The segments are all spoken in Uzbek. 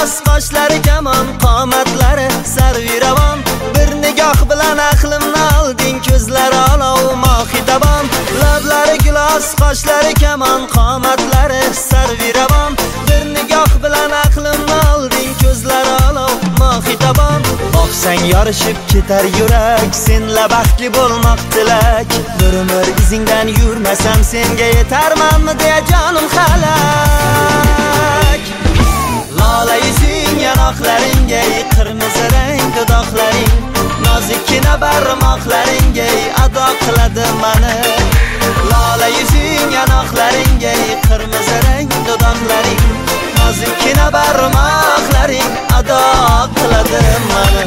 gilos, qoshlari kamon, qomatlari sarviravon. Bir nigoh bilan aqlimni olding, ko'zlari olov, mohitaban. Lablari gilos, qoshlari kamon, qomatlari sarviravon. Bir nigoh bilan aqlimni olding, ko'zlari olov, mohitaban. Boqsang yorishib ketar yurak, senla baxtli bo'lmoq tilak. Bir umr izingdan yurmasam senga yetarmanmi deya jonim halak. Lola yuzing, yanoqlaringga, qirmizi rang dudoqlaring, nozikkina barmoqlaringga ado qiladi mani. Lola yuzing, yanoqlaringga, qirmizi rang dudoqlaring, nozikkina barmoqlaring ado qiladi mani.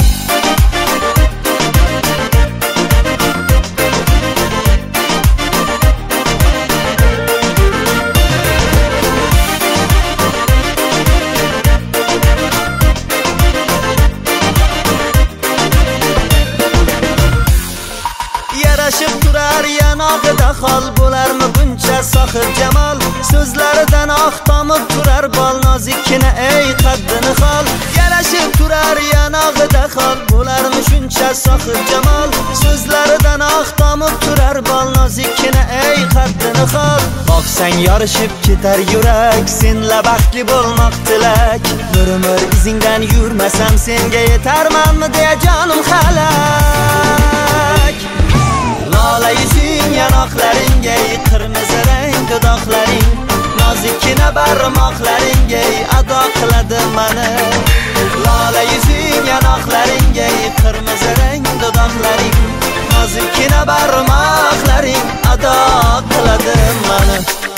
Yarashib turar yanog'ida xol, bo'larmi buncha sohib jamol? So'zlaridan oq tomib turar bol, nozikkina ey qaddini xol. Yarashib turar yanog'ida xol, bo'larmi shuncha sohib jamol? So'zlaridan oq tomib turar bol, nozikkina ey qaddini xol. Boqsang yorishib ketar yurak, senla baxtli bo'lmoq tilak. Bir umr izingdan yurmasam senga yetarmanmi deya jonim halak. Lola yuzing, yanoqlaringga, qirmizi rang dudoqlaring, nozikkina barmoqlaringga ado qiladi mani. Lola yuzing, yanoqlaringga, qirmizi rang dudoqlaring, nozikkina barmoqlaring ado qiladi mani.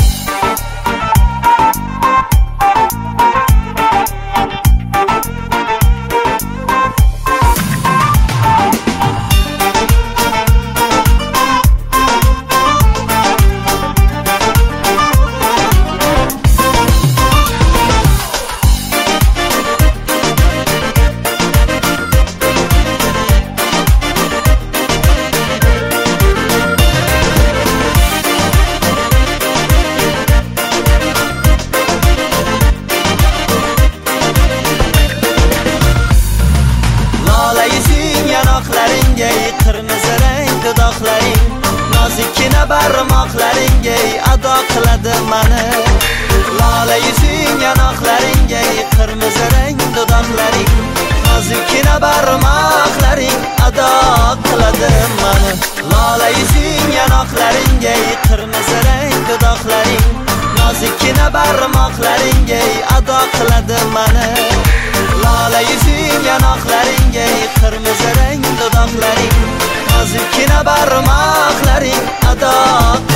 Qirmizi rang dudoqlaring, nozikkina barmoqlaringga ado qiladi mani. Lola yuzing, yanoqlaringga, qirmizi rang dudoqlaring, nozikkina barmoqlaring ado qiladi mani. Lola yuzing, yanoqlaringga, qirmizi rang dudoqlaring, nozikkina barmoqlaringga ado qiladi mani. Lola yuzing, yanoqlaringga, qirmizi rang dudoqlaring, nozikkina barmoqlaring ado